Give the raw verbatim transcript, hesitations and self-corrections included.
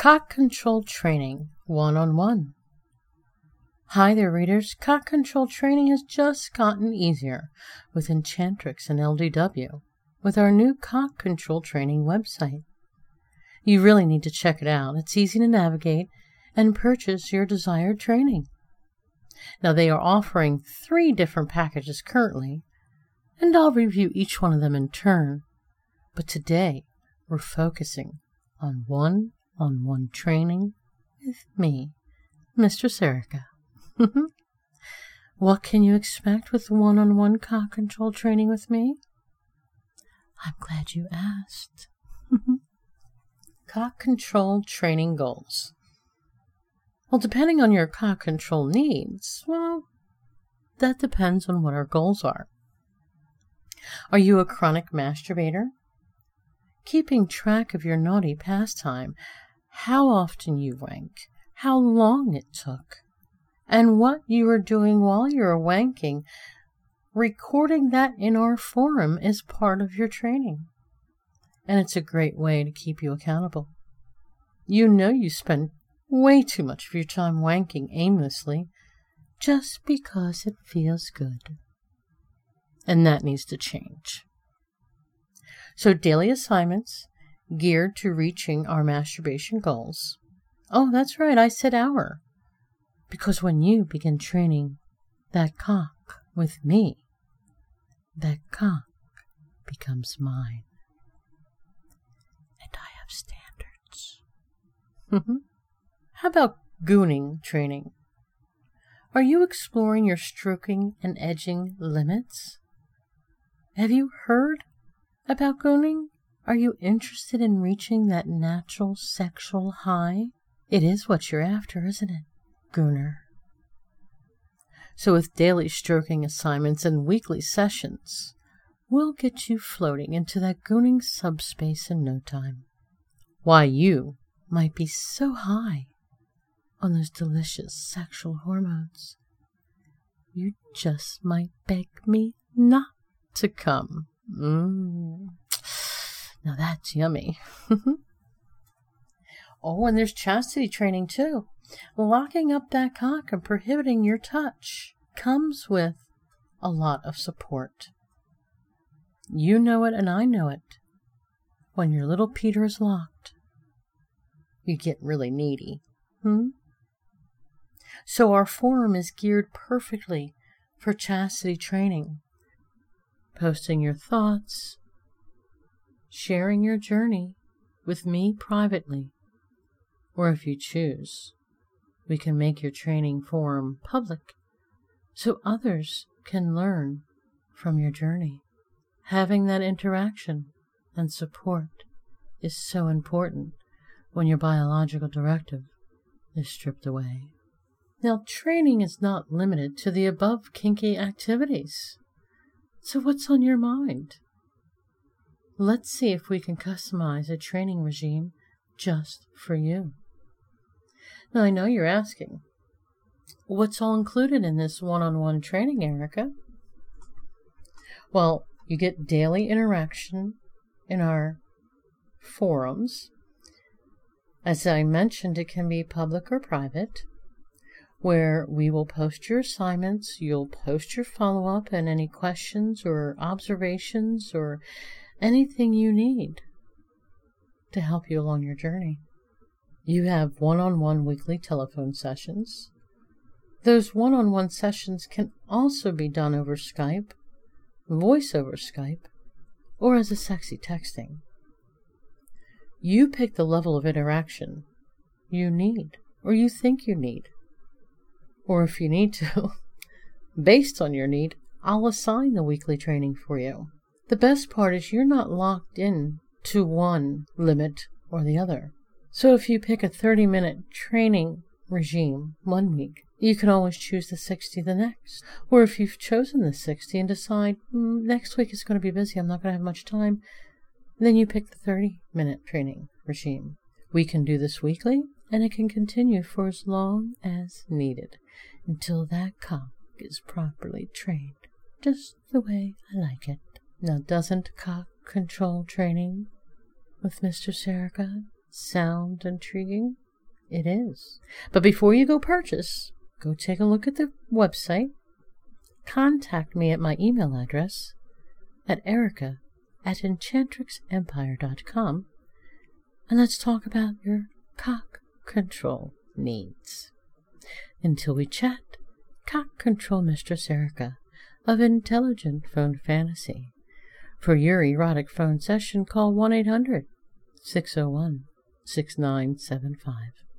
Cock Control Training one-on-one. Hi there, readers. Cock Control Training has just gotten easier with Enchantrix and L D W with our new Cock Control Training website. You really need to check it out. It's easy to navigate and purchase your desired training. Now, they are offering three different packages currently, and I'll review each one of them in turn. But today, we're focusing on one-on-one training with me, Mistress Erica. What can you expect with one-on-one cock control training with me? I'm glad you asked. Cock control training goals. Well, depending on your cock control needs, well, that depends on what our goals are. Are you a chronic masturbator? Keeping track of your naughty pastime, how often you wank, how long it took, and what you are doing while you're wanking, recording that in our forum is part of your training. And it's a great way to keep you accountable. You know you spend way too much of your time wanking aimlessly just because it feels good. And that needs to change. So daily assignments geared to reaching our masturbation goals. Oh, that's right, I said hour. Because when you begin training that cock with me, that cock becomes mine. And I have standards. How about gooning training? Are you exploring your stroking and edging limits? Have you heard about gooning? Are you interested in reaching that natural sexual high? It is what you're after, isn't it, gooner? So with daily stroking assignments and weekly sessions, we'll get you floating into that gooning subspace in no time. Why, you might be so high on those delicious sexual hormones, you just might beg me not to come. Mmm. Now that's yummy. Oh, and there's chastity training too. Locking up that cock and prohibiting your touch comes with a lot of support. You know it and I know it. When your little Peter is locked, you get really needy. Hmm? So our forum is geared perfectly for chastity training. Posting your thoughts, sharing your journey with me privately, or if you choose, we can make your training forum public so others can learn from your journey. Having that interaction and support is so important when your biological directive is stripped away. Now, training is not limited to the above kinky activities. So what's on your mind? Let's see if we can customize a training regime just for you. Now, I know you're asking, what's all included in this one-on-one training, Erica? Well, you get daily interaction in our forums. As I mentioned, it can be public or private, where we will post your assignments, you'll post your follow-up and any questions or observations or anything you need to help you along your journey. You have one-on-one weekly telephone sessions. Those one-on-one sessions can also be done over Skype, voice over Skype, or as a sexy texting. You pick the level of interaction you need or you think you need. Or if you need to, based on your need, I'll assign the weekly training for you. The best part is you're not locked in to one limit or the other. So if you pick a thirty-minute training regime one week, you can always choose the sixty the next. Or if you've chosen the sixty and decide, mm, next week is going to be busy, I'm not going to have much time, then you pick the thirty-minute training regime. We can do this weekly, and it can continue for as long as needed, until that cock is properly trained, just the way I like it. Now, doesn't cock control training with Mistress Erica sound intriguing? It is. But before you go purchase, go take a look at the website. Contact me at my email address at erica at enchantrix empire dot com, and let's talk about your cock control needs. Until we chat, Cock Control Mistress Erica of Intelligent Phone Fantasy. For your erotic phone session, call one eight hundred, six oh one, six nine seven five.